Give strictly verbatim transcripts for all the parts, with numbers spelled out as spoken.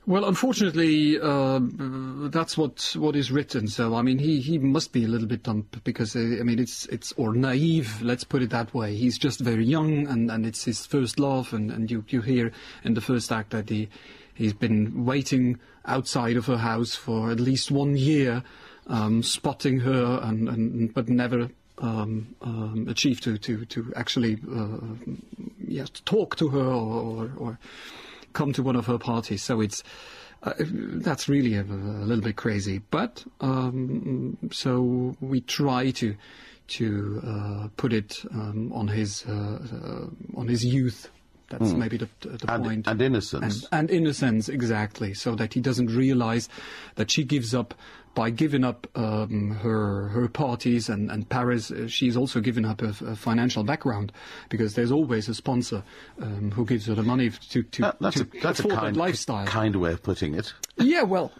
Well, unfortunately, uh, that's what what is written. So, I mean, he, he must be a little bit dumb because, uh, I mean, it's it's or naive. Let's put it that way. He's just very young, and, and it's his first love. And, and you, you hear in the first act that he he's been waiting outside of her house for at least one year, um, spotting her, and, and but never um, um, achieved to to to actually uh, yes talk to her or. or, or come to one of her parties. So it's uh, that's really a, a little bit crazy. But um, so we try to to uh, put it um, on his uh, uh, on his youth. That's mm. maybe the, the and, point. And innocence. And, and innocence, exactly. So that he doesn't realize that she gives up by giving up um, her her parties and, and Paris. Uh, she's also given up a, a financial background because there's always a sponsor um, who gives her the money to, to, that, that's to a, that's afford a kind, that lifestyle. kind way of putting it. Yeah, well.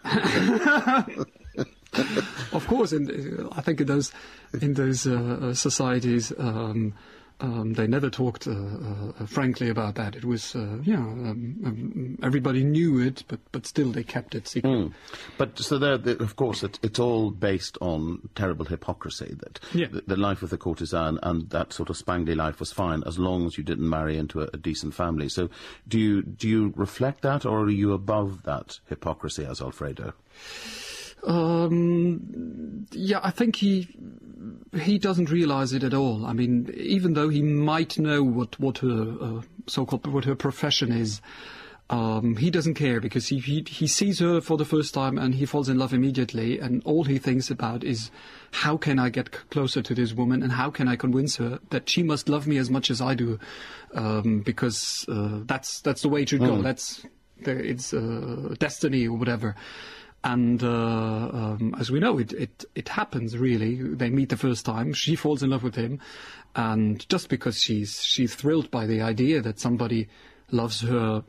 Of course, in, I think in those in those uh, societies, um, um, they never talked uh, uh, frankly about that. It was, uh, yeah, um, um, everybody knew it, but but still they kept it secret. Mm. But so there, the, of course, it, it's all based on terrible hypocrisy. That yeah. the, the life of the courtesan and that sort of spangly life was fine as long as you didn't marry into a, a decent family. So, do you do you reflect that, or are you above that hypocrisy as Alfredo? Um, yeah, I think he he doesn't realize it at all. I mean, even though he might know what what her uh, so-called what her profession is, um, he doesn't care because he, he he sees her for the first time and he falls in love immediately. And all he thinks about is how can I get c- closer to this woman and how can I convince her that she must love me as much as I do, um, because uh, that's that's the way it should go. Mm. That's the, it's uh, destiny or whatever. And uh, um, as we know, it, it it happens really. They meet the first time. She falls in love with him, and just because she's she's thrilled by the idea that somebody loves her,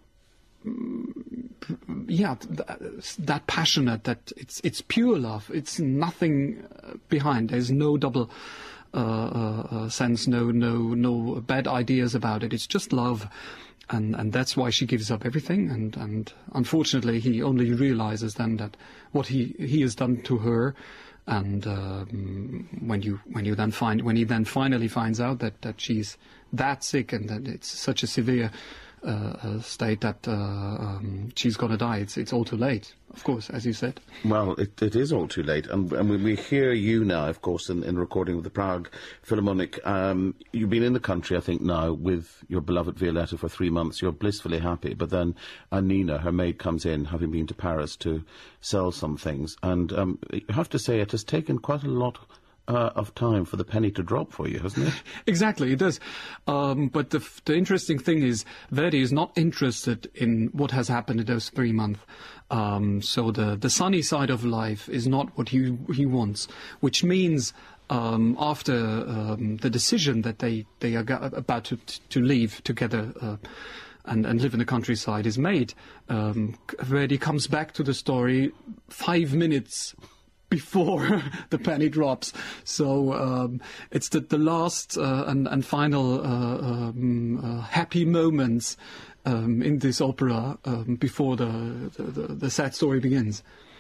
yeah, th- that passionate, that it's it's pure love. It's nothing behind. There's no double uh, uh, sense, no no no bad ideas about it. It's just love. And and that's why she gives up everything. And, and unfortunately, he only realizes then that what he, he has done to her. And um, when you when you then find when he then finally finds out that, that she's that sick and that it's such a severe uh, uh, state that uh, um, she's going to die, it's it's all too late. Of course, as you said. Well, it, it is all too late. And, and we, we hear you now, of course, in, in recording with the Prague Philharmonic. Um, you've been in the country, I think, now with your beloved Violetta for three months. You're blissfully happy. But then Anina, her maid, comes in, having been to Paris to sell some things. And um, you have to say it has taken quite a lot Uh, of time for the penny to drop for you, hasn't it? Exactly, it does. Um, but the, f- the interesting thing is, Verdi is not interested in what has happened in those three months. Um, so the, the sunny side of life is not what he he wants, which means um, after um, the decision that they, they are go- about to, to leave together uh, and, and live in the countryside is made, um, Verdi comes back to the story five minutes before the penny drops. So um, it's the, the last uh, and, and final uh, um, uh, happy moments um, in this opera um, before the, the, the, the sad story begins.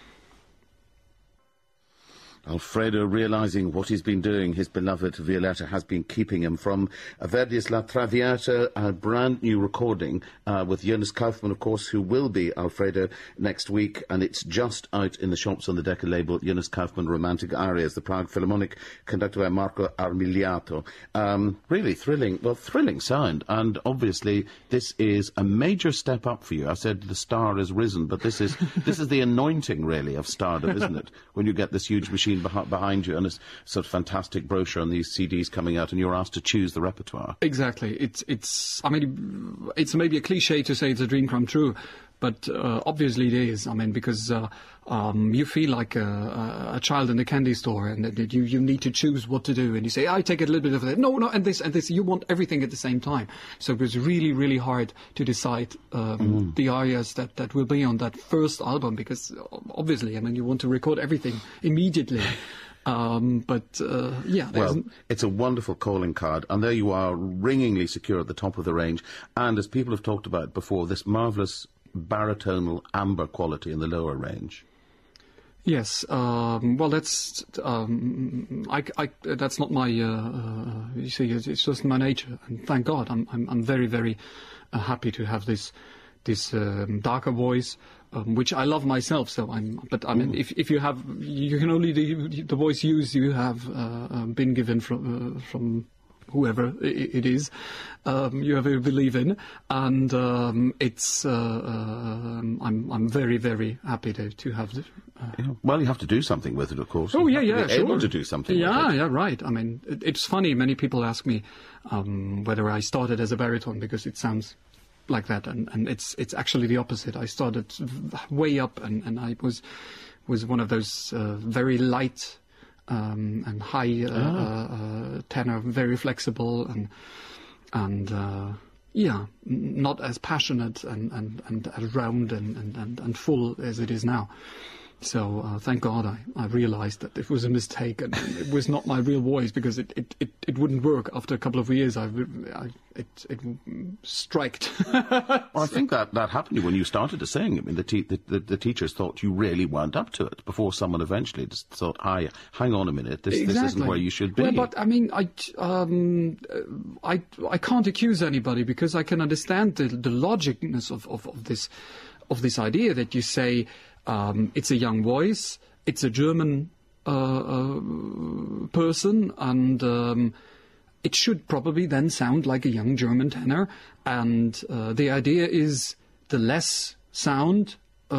Alfredo, realising what he's been doing, his beloved Violetta has been keeping him from uh, Verdi's La Traviata, a brand new recording uh, with Jonas Kaufmann, of course, who will be Alfredo next week, and it's just out in the shops on the Decca label, Jonas Kaufmann Romantic Arias, the Prague Philharmonic, conducted by Marco Armigliato. Um, really thrilling, well, thrilling sound, and obviously this is a major step up for you. I said the star has risen, but this is this is the anointing, really, of stardom, isn't it? When you get this huge machine behind you and a sort of fantastic brochure on these C Ds coming out and you're asked to choose the repertoire. Exactly. It's, it's I mean, it's maybe a cliche to say it's a dream come true, but uh, obviously it is. I mean, because uh, um, you feel like a, a child in a candy store and that you, you need to choose what to do and you say, I take a little bit of that. No, no, and this, and this. You want everything at the same time. So it was really, really hard to decide um, mm. the arias that, that will be on that first album because obviously, I mean, you want to record everything immediately. Um, but, uh, yeah. Well, it's a wonderful calling card, and there you are, ringingly secure at the top of the range, and as people have talked about before, this marvellous baritonal amber quality in the lower range. Yes, um, well, that's um, I, I, that's not my. Uh, uh, you see, it's, it's just my nature, and thank God, I'm I'm, I'm very very uh, happy to have this this um, darker voice, um, which I love myself. So I'm. But I mean, mm. if if you have, you can only the the voice use you have uh, um, been given from uh, from. whoever it is, um, you ever believe in, and um, it's. Uh, uh, I'm I'm very very happy to to have. The, uh, yeah. Well, you have to do something with it, of course. Oh you yeah, have yeah, to be sure. able to do something. Yeah, with it. yeah, right. I mean, it, it's funny. Many people ask me um, whether I started as a baritone because it sounds like that, and, and it's it's actually the opposite. I started way up, and, and I was was one of those uh, very light. Um, and high uh, ah. uh, uh, tenor, very flexible, and and uh, yeah, n- not as passionate and, and, and as round and, and, and, and full as it is now. So uh, thank God I, I realized that it was a mistake and it was not my real voice, because it, it, it, it wouldn't work after a couple of years. I, I it it striked. Well, I think that, that happened to you when you started to sing. I mean, the, te- the, the the teachers thought you really weren't up to it before someone eventually just thought, "Hi, hang on a minute, this Exactly. this isn't where you should be." Well, but I mean, I um, I I can't accuse anybody, because I can understand the the logicness of, of, of this of this idea that you say. Um, it's a young voice, it's a German uh, uh, person, and um, it should probably then sound like a young German tenor. And uh, the idea is the less sound,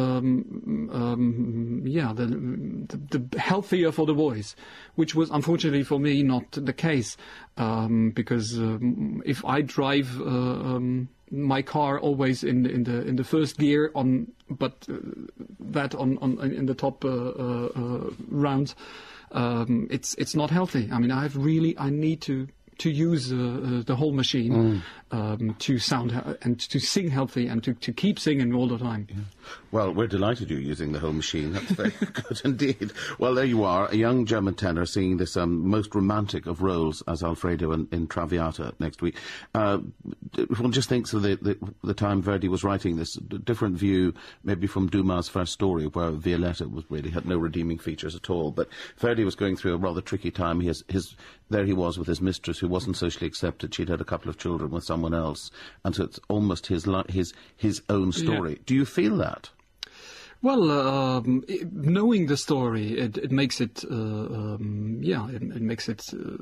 um, um, yeah, the, the, the healthier for the voice, which was unfortunately for me not the case, um, because um, if I drive uh, um, my car always in in the in the first gear on, but uh, that on, on in the top uh, uh, uh, round, um, it's it's not healthy. I mean, I have really I need to to use uh, uh, the whole machine mm. um, to sound he- and to sing healthy and to, to keep singing all the time. Yeah. Well, we're delighted you're using the whole machine. That's very good indeed. Well, there you are, a young German tenor singing this um, most romantic of roles as Alfredo in, in Traviata next week. Uh, one just thinks of the, the, the time Verdi was writing this, different view maybe from Dumas' first story, where Violetta was really had no redeeming features at all. But Verdi was going through a rather tricky time. He has, his, there he was with his mistress, who wasn't socially accepted. She'd had a couple of children with someone else, and so it's almost his li- his his own story. Yeah. Do you feel that? Well, um, it, knowing the story, it, it makes it, uh, um, yeah, it, it makes it, uh,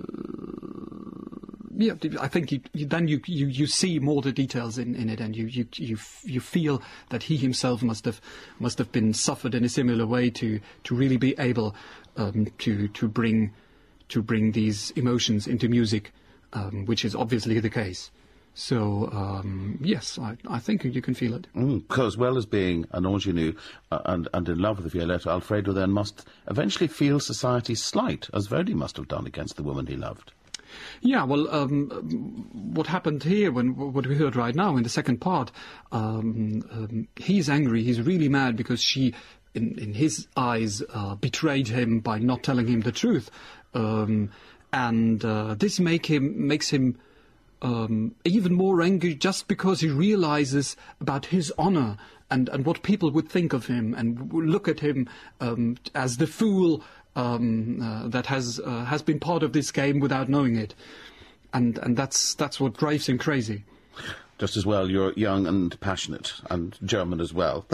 yeah. I think you, you, then you, you, you see more the details in, in it, and you, you you you feel that he himself must have must have been suffered in a similar way to to really be able um, to to bring to bring these emotions into music, um, which is obviously the case. So, um, yes, I, I think you can feel it. Mm, as well as being an ingenue uh, and, and in love with Violetta, Alfredo then must eventually feel society's slight, as Verdi must have done against the woman he loved. Yeah, well, um, what happened here, when what we heard right now in the second part, um, um, he's angry, he's really mad because she, in, in his eyes, uh, betrayed him by not telling him the truth. Um, and uh, this make him makes him... Um, even more angry just because he realizes about his honor and, and what people would think of him and w- look at him um, as the fool um, uh, that has uh, has been part of this game without knowing it, and and that's that's what drives him crazy. Just as well, you're young and passionate, and German as well.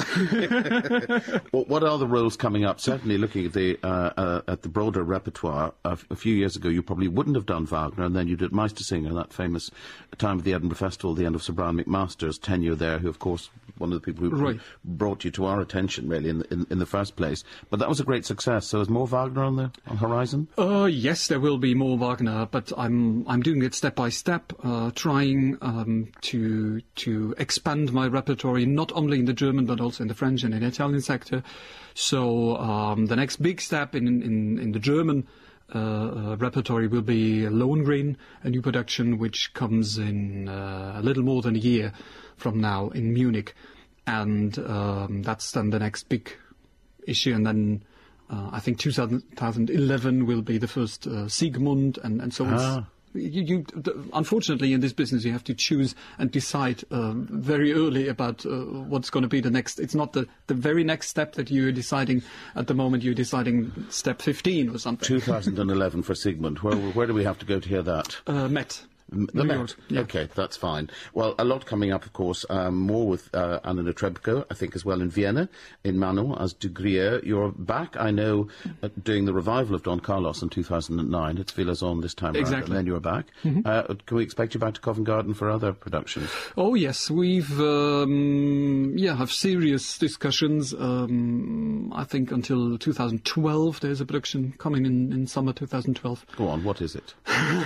Well, what are the roles coming up? Certainly, looking at the uh, uh, at the broader repertoire, uh, a few years ago you probably wouldn't have done Wagner, and then you did Meistersinger, that famous time of the Edinburgh Festival, the end of Sir Brian McMaster's tenure there, who, of course, one of the people who right. brought you to our attention, really, in, in, in the first place. But that was a great success. So is more Wagner on the on horizon? Uh, yes, there will be more Wagner, but I'm I'm doing it step by step, uh, trying um, to to expand my repertoire not only in the German but also in the French and in the Italian sector. So um, the next big step in in, in the German uh, uh, repertoire will be Lohengrin, a new production which comes in uh, a little more than a year from now in Munich, and um, that's then the next big issue. And then uh, I think two thousand eleven will be the first uh, Siegmund, and, and so on. Ah. You, you, unfortunately, in this business, you have to choose and decide um, very early about uh, what's going to be the next. It's not the, the very next step that you're deciding at the moment. You're deciding step fifteen or something. two thousand eleven for Sigmund. Where, where do we have to go to hear that? Uh, Met. The Met. Yeah. Okay, that's fine. Well, a lot coming up, of course. Um, more with uh, Anna Netrebko, I think, as well in Vienna, in Manon, as De Grieux. You're back, I know, uh, doing the revival of Don Carlos in two thousand nine. It's Villazon this time exactly. around, and then you're back. Mm-hmm. Uh, can we expect you back to Covent Garden for other productions? Oh, yes. We've, um, yeah, have serious discussions. Um, I think until two thousand twelve, there's a production coming in, in summer two thousand twelve. Go on, what is it?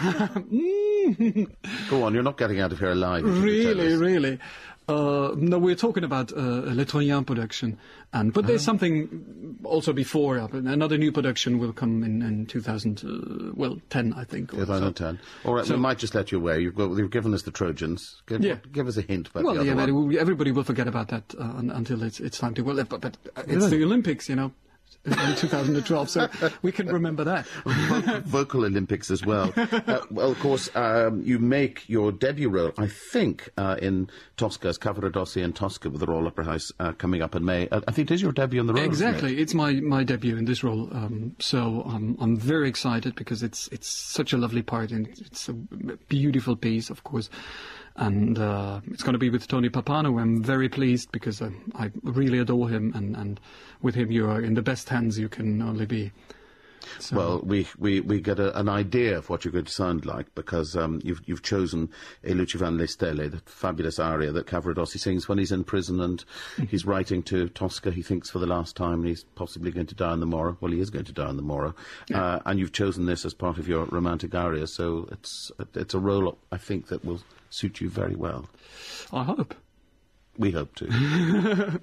Go on, you're not getting out of here alive. Really, really. Uh, no, we're talking about uh, a Le Troyen production, and but there's uh-huh. something also before. Uh, another new production will come in, in two thousand, uh, well, ten, I think. two thousand ten. So. All right, so, we might just let you away. You've, got, you've given us the Trojans. Give, yeah. give us a hint about well, the other yeah, one. Everybody will forget about that uh, until it's, it's time to. Well, but, but it's really? the Olympics, you know. In two thousand twelve, so we can remember that. Vocal Olympics as well. Uh, well, of course, um, you make your debut role, I think, uh, in Tosca as Cavaradossi and Tosca with the Royal Opera House uh, coming up in May. Uh, I think it is your debut on the role. Exactly, isn't it? It's my, my debut in this role. Um, so um, I'm very excited because it's it's such a lovely part and it's a beautiful piece, of course. And uh, it's going to be with Tony Pappano. I'm very pleased because uh, I really adore him, and, and with him you are in the best hands you can only be. So. Well, we, we, we get a, an idea of what you're going to sound like because um, you've, you've chosen E Luci van le Stelle, the fabulous aria that Cavaradossi sings when he's in prison and he's writing to Tosca, he thinks, for the last time, and he's possibly going to die on the morrow. Well, he is going to die on the morrow. Yeah. Uh, and you've chosen this as part of your romantic aria, so it's, it's a role, I think, that will suit you very well. I hope. We hope to.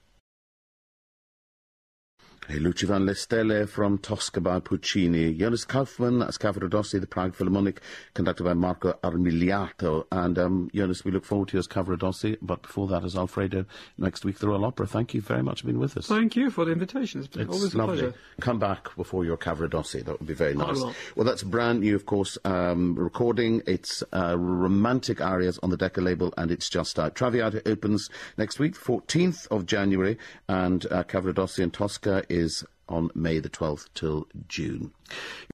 E Luci van le Stelle from Tosca by Puccini. Jonas Kaufmann as Cavaradossi, the Prague Philharmonic, conducted by Marco Armigliato. And um, Jonas, we look forward to you as Cavaradossi, but before that as Alfredo next week, the Royal Opera. Thank you very much for being with us. Thank you for the invitation. It's been it's always a lovely. pleasure. Come back before your Cavaradossi. That would be very nice. I will. Well, that's brand new, of course, um, recording. It's uh, romantic arias on the Decca label, and it's just out. Traviata opens next week, fourteenth of January, and uh, Cavaradossi and Tosca is on May the twelfth till June.